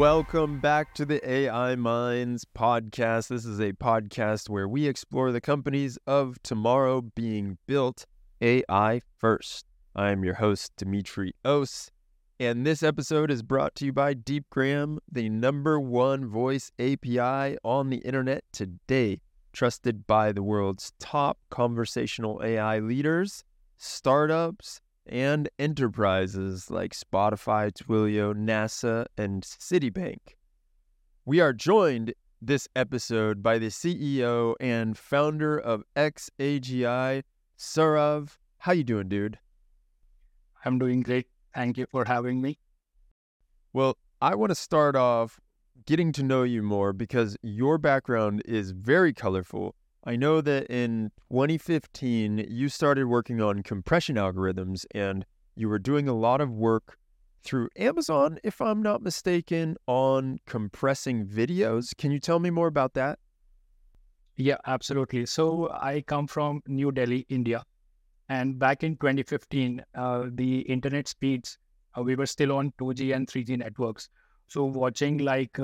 Welcome back to the AI Minds podcast. This is a podcast where we explore the companies of tomorrow being built AI first. I am your host, Dimitri Ose, and this episode is brought to you by DeepGram, the #1 voice API on the internet today, trusted by the world's top conversational AI leaders, startups, and enterprises like Spotify, Twilio, NASA, and Citibank. We are joined this episode by the CEO and founder of XAGI, Saurav. How you doing, dude? I'm doing great. Thank you for having me. Well, I want to start off getting to know you more because your background is very colorful. I know that in 2015, you started working on compression algorithms and you were doing a lot of work through Amazon, if I'm not mistaken, on compressing videos. Can you tell me more about that? Yeah, absolutely. So I come from New Delhi, India. And back in 2015, the internet speeds, we were still on 2G and 3G networks. So watching like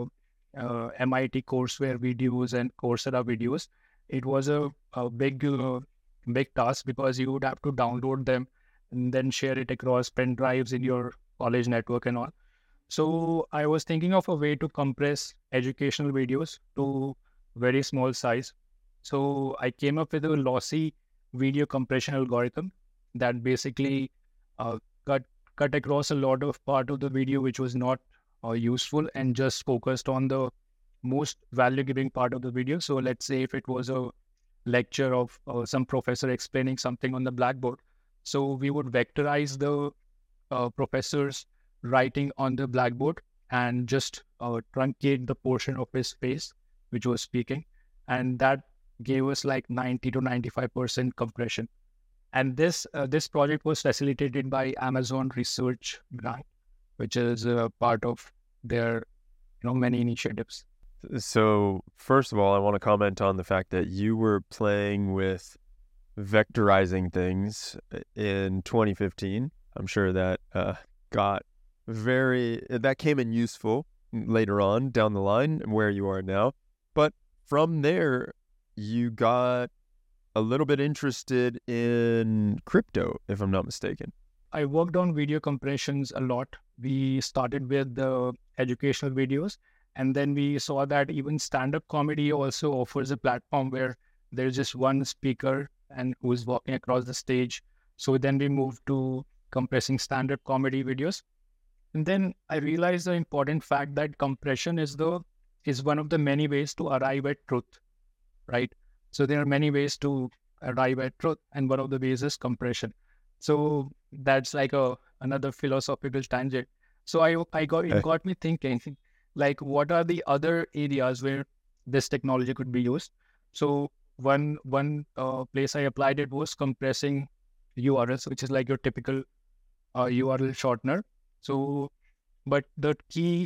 MIT courseware videos and Coursera videos, it was a big task because you would have to download them and then share it across pen drives in your college network and all. So I was thinking of a way to compress educational videos to very small size. So I came up with a lossy video compression algorithm that basically cut across a lot of part of the video which was not useful and just focused on the most value-giving part of the video. So let's say if it was a lecture of some professor explaining something on the blackboard, so we would vectorize the professor's writing on the blackboard and just truncate the portion of his face which was speaking, and that gave us like 90 to 95% compression. And this project was facilitated by Amazon Research Grant, which is a part of their many initiatives. So first of all, I want to comment on the fact that you were playing with vectorizing things in 2015. I'm sure that that came in useful later on down the line where you are now. But from there, you got a little bit interested in crypto, if I'm not mistaken. I worked on video compressions a lot. We started with the educational videos, and then we saw that even stand-up comedy also offers a platform where there's just one speaker and who's walking across the stage. So then we moved to compressing stand-up comedy videos. And then I realized the important fact that compression is one of the many ways to arrive at truth, right? So there are many ways to arrive at truth, and one of the ways is compression. So that's like another philosophical tangent. So it got me thinking, like, what are the other areas where this technology could be used? So one place I applied it was compressing URLs, which is like your typical URL shortener. So, but the key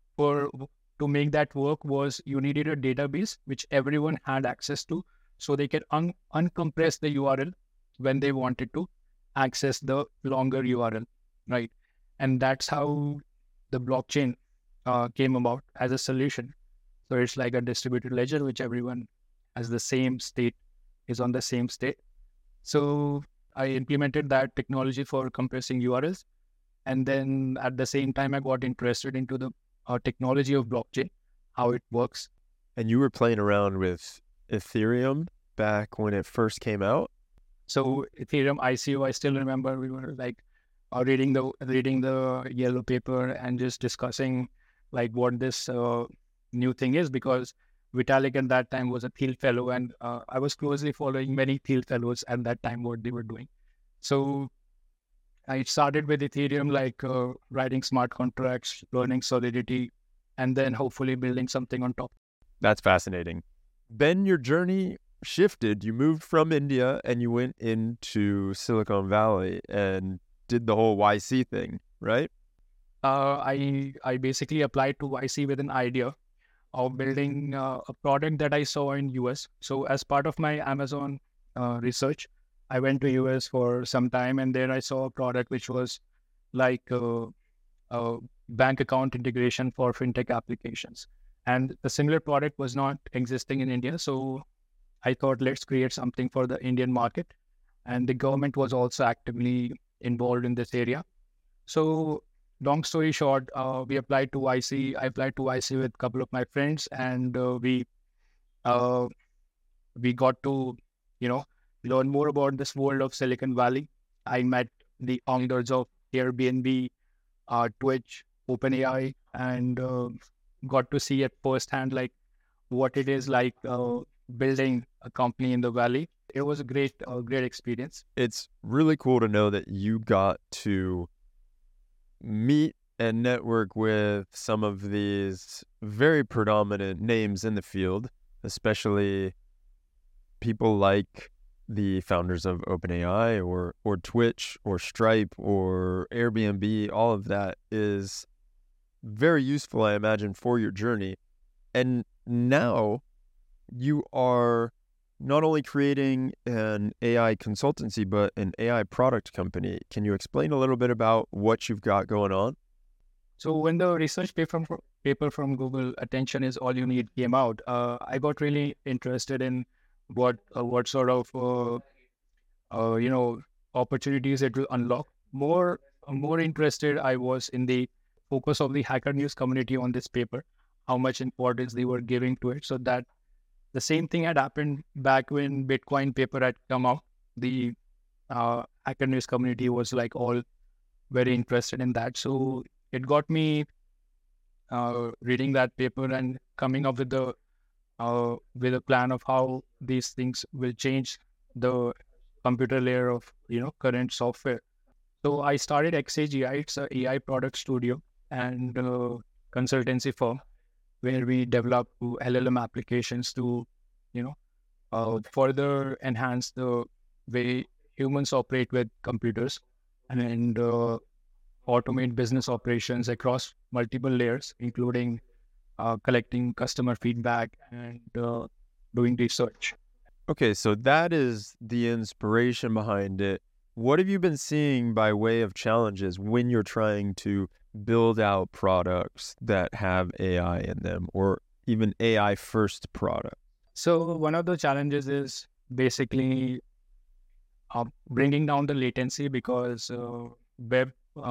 to make that work was you needed a database which everyone had access to, so they can uncompress the URL when they wanted to access the longer URL, right? And that's how the blockchain came about as a solution. So it's like a distributed ledger which everyone has the same state, is on the same state. So I implemented that technology for compressing URLs. And then at the same time, I got interested into the technology of blockchain, how it works. And you were playing around with Ethereum back when it first came out? So Ethereum ICO, I still remember we were like reading the yellow paper and just discussing like what this new thing is, because Vitalik at that time was a Thiel fellow, and I was closely following many Thiel fellows at that time, what they were doing. So I started with Ethereum, like writing smart contracts, learning Solidity, and then hopefully building something on top. That's fascinating. Then your journey shifted. You moved from India and you went into Silicon Valley and did the whole YC thing, right? I basically applied to YC with an idea of building a product that I saw in US. So as part of my Amazon research, I went to US for some time, and there I saw a product which was like bank account integration for fintech applications. And the similar product was not existing in India. So I thought, let's create something for the Indian market. And the government was also actively involved in this area. So long story short, we applied to YC. I applied to YC with a couple of my friends, and uh, we got to, learn more about this world of Silicon Valley. I met the founders of Airbnb, Twitch, OpenAI, and got to see at firsthand like what it is like building a company in the Valley. It was a great experience. It's really cool to know that you got to meet and network with some of these very predominant names in the field, especially people like the founders of OpenAI or Twitch or Stripe or Airbnb. All of that is very useful, I imagine, for your journey. And now you are not only creating an AI consultancy, but an AI product company. Can you explain a little bit about what you've got going on? So when the research paper from Google, Attention is All You Need, came out, I got really interested in what sort of opportunities it will unlock. More interested I was in the focus of the Hacker News community on this paper, how much importance they were giving to it. So that the same thing had happened back when Bitcoin paper had come out. The Hacker News community was like all very interested in that. So it got me reading that paper and coming up with a plan of how these things will change the computer layer of current software. So I started XAGI. It's an AI product studio and consultancy firm where we develop LLM applications to further enhance the way humans operate with computers and automate business operations across multiple layers, including collecting customer feedback and doing research. Okay, so that is the inspiration behind it. What have you been seeing by way of challenges when you're trying to build out products that have AI in them, or even AI first product? So one of the challenges is basically bringing down the latency, because Web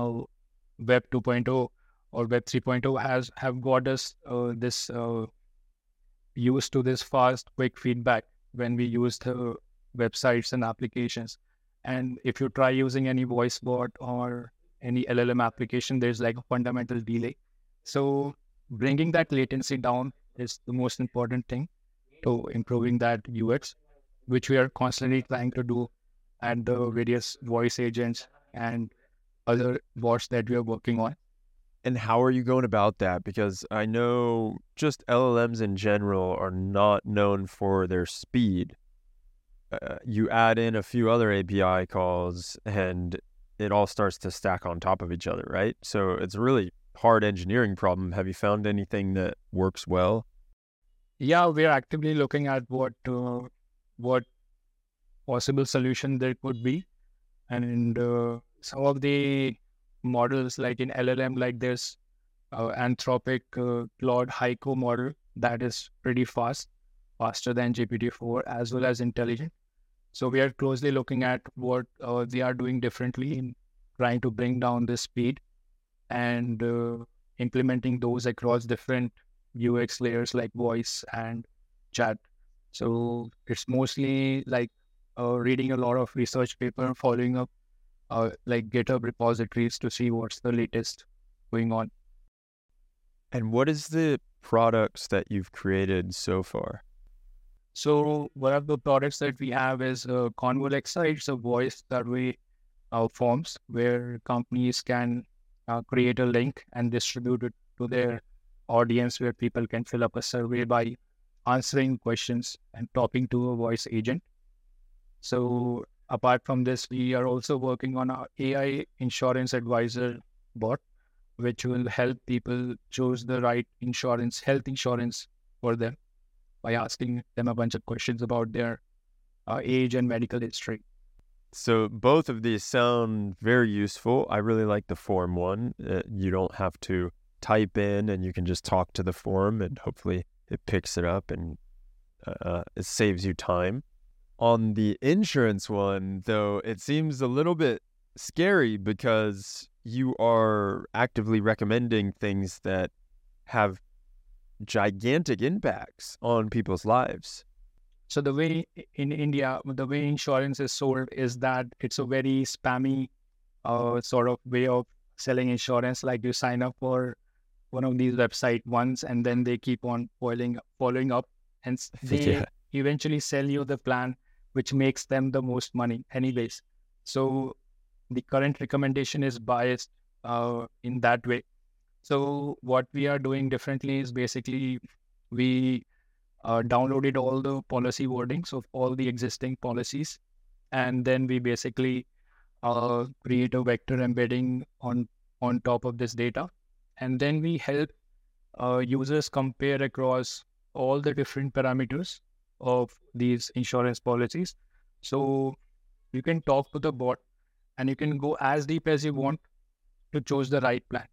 2.0 or Web 3.0 have got us this used to this fast, quick feedback when we use the websites and applications. And if you try using any voice bot or any LLM application, there's like a fundamental delay. So bringing that latency down is the most important thing to improving that UX, which we are constantly trying to do at the various voice agents and other bots that we are working on. And how are you going about that? Because I know just LLMs in general are not known for their speed. You add in a few other API calls and it all starts to stack on top of each other, right? So it's a really hard engineering problem. Have you found anything that works well? Yeah, we're actively looking at what possible solution there could be. And some of the models like in LLM, like there's Anthropic Claude Haiku model that is pretty faster than GPT-4 as well as intelligent. So we are closely looking at what they are doing differently in trying to bring down the speed and implementing those across different UX layers like voice and chat. So it's mostly like reading a lot of research paper, following up like GitHub repositories to see what's the latest going on. And what is the products that you've created so far? So one of the products that we have is Convolexa. It's a voice survey forms where companies can create a link and distribute it to their audience, where people can fill up a survey by answering questions and talking to a voice agent. So apart from this, we are also working on our AI insurance advisor bot, which will help people choose the right health insurance for them by asking them a bunch of questions about their age and medical history. So both of these sound very useful. I really like the form one. You don't have to type in, and you can just talk to the form, and hopefully it picks it up, and it saves you time. On the insurance one, though, it seems a little bit scary because you are actively recommending things that have gigantic impacts on people's lives. So the way in India, the way insurance is sold is that it's a very spammy sort of way of selling insurance. Like you sign up for one of these websites once, and then they keep on following up, and they Yeah. eventually sell you the plan, which makes them the most money anyways. So the current recommendation is biased in that way. So what we are doing differently is basically we downloaded all the policy wordings of all the existing policies, and then we basically create a vector embedding on top of this data, and then we help users compare across all the different parameters of these insurance policies. So you can talk to the bot, and you can go as deep as you want to choose the right plan.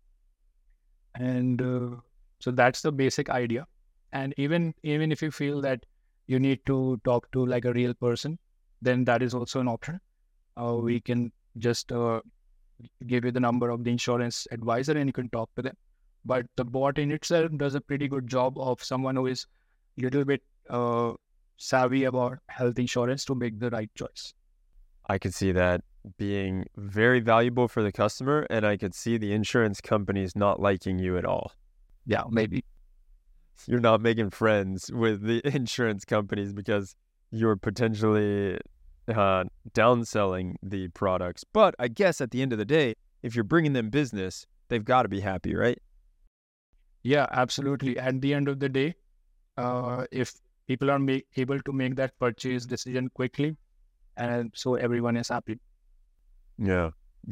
And so that's the basic idea. And even if you feel that you need to talk to like a real person, then that is also an option. We can just give you the number of the insurance advisor, and you can talk to them. But the bot in itself does a pretty good job of someone who is a little bit savvy about health insurance to make the right choice. I could see that being very valuable for the customer, and I could see the insurance companies not liking you at all. Yeah, maybe. You're not making friends with the insurance companies because you're potentially downselling the products. But I guess at the end of the day, if you're bringing them business, they've got to be happy, right? Yeah, absolutely. At the end of the day, if people are able to make that purchase decision quickly, and so everyone is happy. Yeah.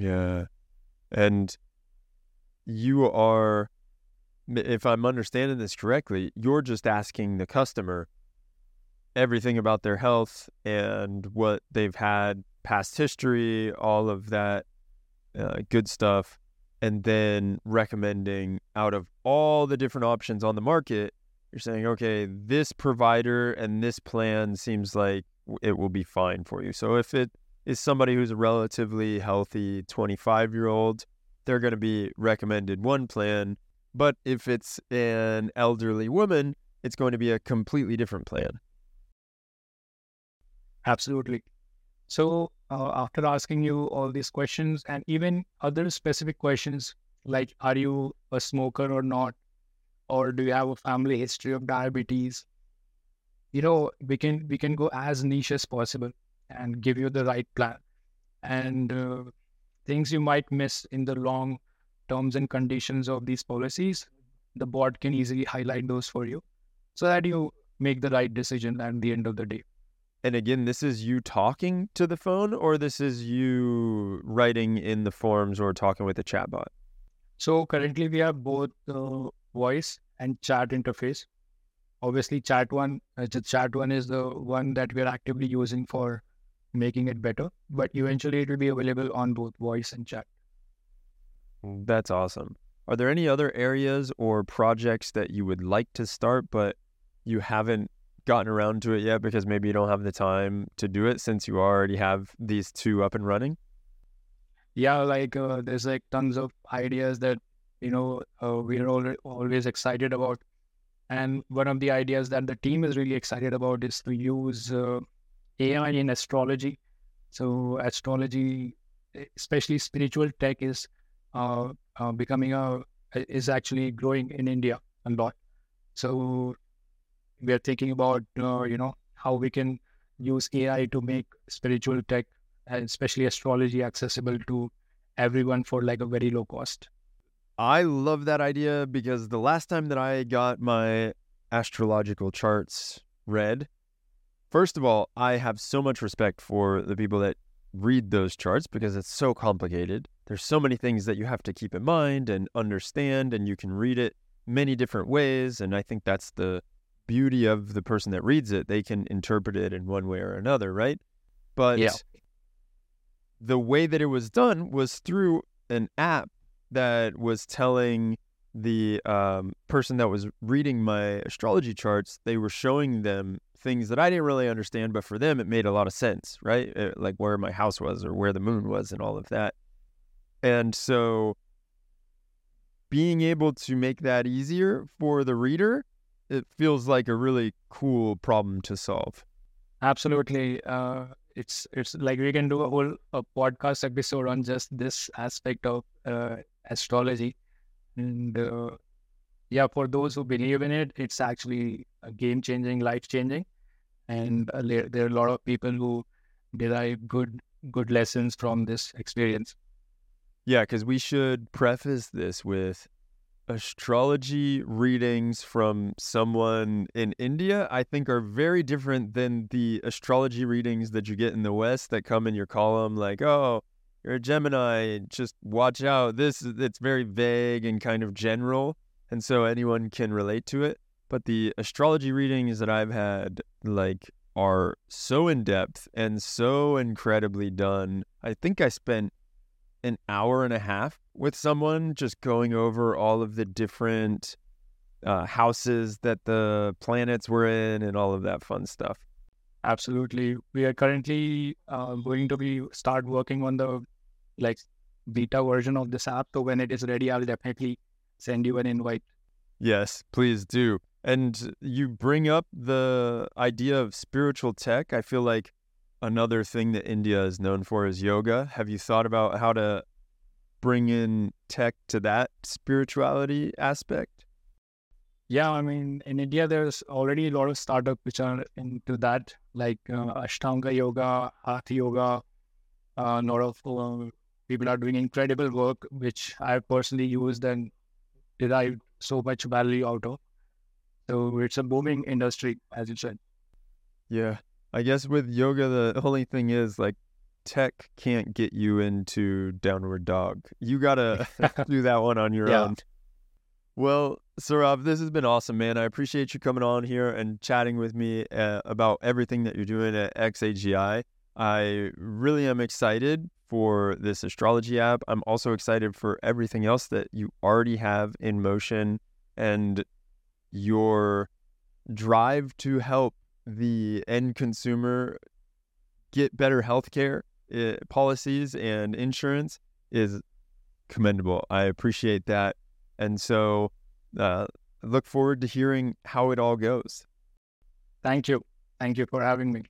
And you are, if I'm understanding this correctly, you're just asking the customer everything about their health and what they've had, past history, all of that good stuff, and then recommending out of all the different options on the market, you're saying, okay, this provider and this plan seems like it will be fine for you. So if it is somebody who's a relatively healthy 25-year-old, they're going to be recommended one plan. But if it's an elderly woman, it's going to be a completely different plan. Absolutely. So after asking you all these questions and even other specific questions like, are you a smoker or not? Or do you have a family history of diabetes? We can go as niche as possible and give you the right plan. And things you might miss in the long terms and conditions of these policies, the bot can easily highlight those for you so that you make the right decision at the end of the day. And again, this is you talking to the phone, or this is you writing in the forms or talking with a chatbot? So currently we have both voice and chat interface. Obviously, chat one is the one that we are actively using for making it better, but eventually it will be available on both voice and chat. That's awesome. Are there any other areas or projects that you would like to start, but you haven't gotten around to it yet because maybe you don't have the time to do it since you already have these two up and running? Yeah, there's like tons of ideas that we're always excited about, and one of the ideas that the team is really excited about is to use AI in astrology. So astrology, especially spiritual tech, is actually growing in India a lot. So we are thinking about how we can use AI to make spiritual tech and especially astrology accessible to everyone for like a very low cost. I love that idea because the last time that I got my astrological charts read, first of all, I have so much respect for the people that read those charts because it's so complicated. There's so many things that you have to keep in mind and understand, and you can read it many different ways. And I think that's the beauty of the person that reads it. They can interpret it in one way or another, right? But Yeah. the way that it was done was through an app that was telling the person that was reading my astrology charts, they were showing them things that I didn't really understand, but for them, it made a lot of sense, right? Like where my house was or where the moon was and all of that. And so being able to make that easier for the reader, it feels like a really cool problem to solve. Absolutely. It's like we can do a podcast episode on just this aspect of astrology. And for those who believe in it, it's actually game-changing, life-changing. And there are a lot of people who derive good lessons from this experience. Yeah, because we should preface this with astrology readings from someone in India, I think, are very different than the astrology readings that you get in the West that come in your column like, oh, you're a Gemini, just watch out. It's very vague and kind of general, and so anyone can relate to it. But the astrology readings that I've had, like, are so in-depth and so incredibly done. I think I spent an hour and a half with someone just going over all of the different houses that the planets were in and all of that fun stuff. Absolutely. We are currently going to start working on the beta version of this app. So when it is ready, I'll definitely send you an invite. Yes, please do. And you bring up the idea of spiritual tech. I feel like another thing that India is known for is yoga. Have you thought about how to bring in tech to that spirituality aspect? Yeah, I mean, in India, there's already a lot of startups which are into that, like Ashtanga Yoga, Hatha Yoga. A lot of people are doing incredible work, which I personally used and derived so much value out of. So it's a booming industry, as you said. Yeah. I guess with yoga, the only thing is, like, tech can't get you into downward dog. You got to do that one on your own. Well, Saurabh, this has been awesome, man. I appreciate you coming on here and chatting with me about everything that you're doing at XAGI. I really am excited for this astrology app. I'm also excited for everything else that you already have in motion and your drive to help the end consumer get better healthcare policies and insurance is commendable. I appreciate that. And so look forward to hearing how it all goes. Thank you. Thank you for having me.